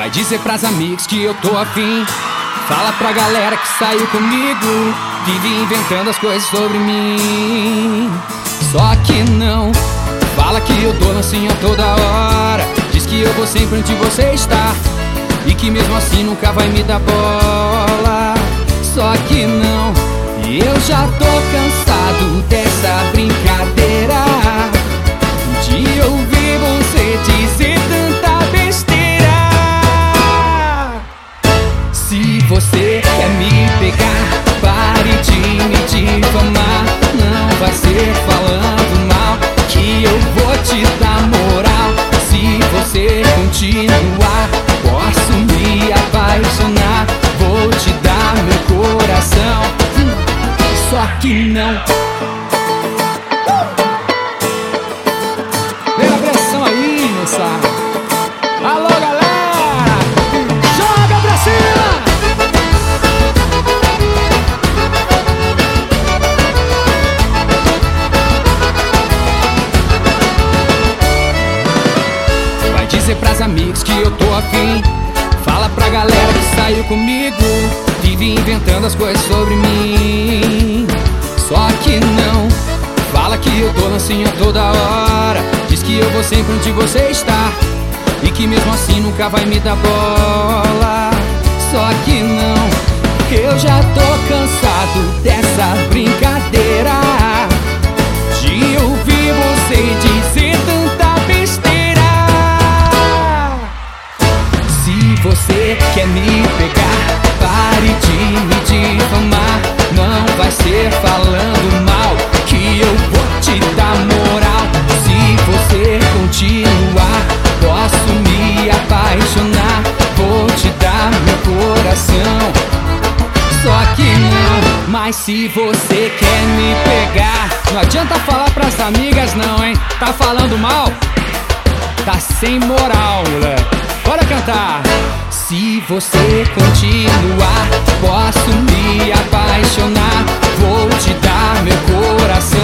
Vai dizer pras amigos que eu tô afim. Fala pra galera que saiu comigo. Vive inventando as coisas sobre mim. Só que não. Fala que eu dou lancinha toda hora. Diz que eu vou sempre onde você está e que mesmo assim nunca vai me dar bola. Só que não. E eu já tô cansado dessa brincadeira, de ouvir você dizer tanta besteira. Se você quer me pegar, pare de me difamar. Não vai ser falando mal que eu vou te dar moral. Se você continuar, posso me apaixonar. Vou te dar meu coração. Só que não. Vem a pressão aí, moçada. Alô, galera, joga pra cima. Vai dizer pras amigos que eu tô afim. Fala pra galera que saiu comigo. Vive inventando as coisas sobre mim. Só que não. Fala que eu dou lancinha toda hora. Diz que eu vou sempre onde você está e que mesmo assim nunca vai me dar bola. Só que não. Eu já tô cansado dessa brincadeira, de ouvir você dizer tanta besteira. Se você quer me pegar, pare de me difamar. Não vai ser falando mal que eu vou te dar moral. Se você continuar, posso me apaixonar. Vou te dar meu coração. Só que não. Mas se você quer me pegar, não adianta falar pras amigas não, hein? Tá falando mal? Tá sem moral, moleque. Bora cantar. Se você continuar, posso me apaixonar. Vou te dar meu coração.